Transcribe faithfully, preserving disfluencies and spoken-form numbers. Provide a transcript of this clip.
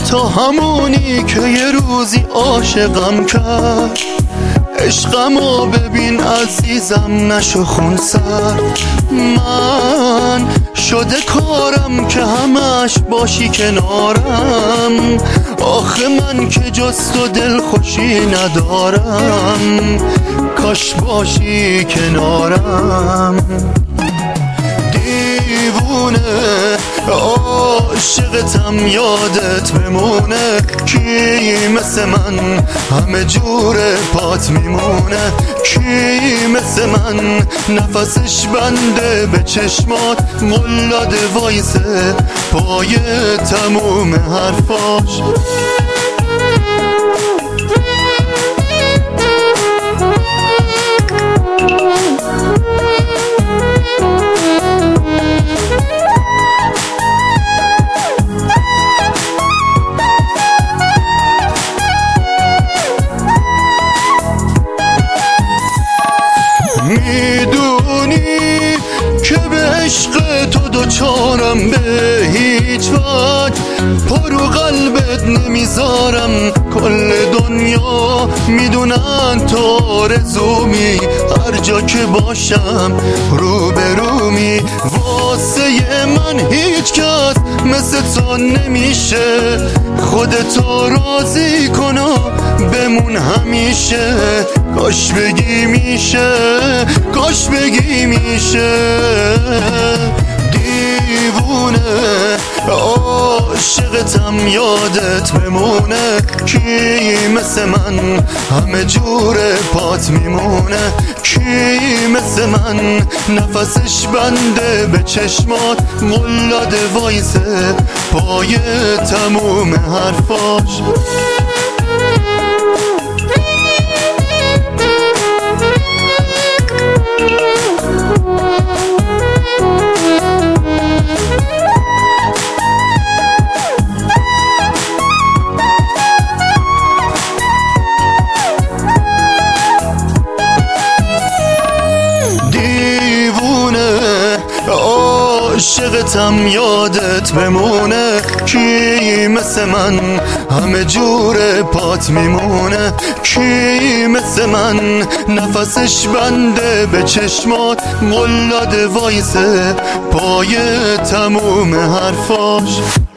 تو همونی که یه روزی عاشقم کرد. عشقمو ببین عزیزم نشو خونسرد. من شده کارم که همش باشی کنارم. آخه من که جز تو دل خوشی ندارم. کاش باشی کنارم. دیوونه عاشقتم یادت بمونه. کی مثل من همه جور پات میمونه. کی مثل من نفسش بنده به چشمات. مولاد وایسه پای تموم حرفاش. میدونی که به عشق تو دوچارم به هیچ وجه. پرو قلبت نمیذارم. کل دنیا میدونن تو آرزومی. هر جا که باشم رو به رومی. واسه من هیچ کس مثل تو نمیشه. خودتو راضی کن و بمون همیشه. کاش بگی میشه، کاش بگی میشه. دیوونه عاشقتم یادت بمونه. کی مثل من همه جور پات میمونه. کی مثل من نفسش بنده به چشمات. مولاد وایسه پای تموم حرفاش. عاشقتم یادت بمونه. کی مثل من همه جور پات میمونه. کی مثل من نفسش بنده به چشمات. مولاد وایسه پای تموم حرفاش.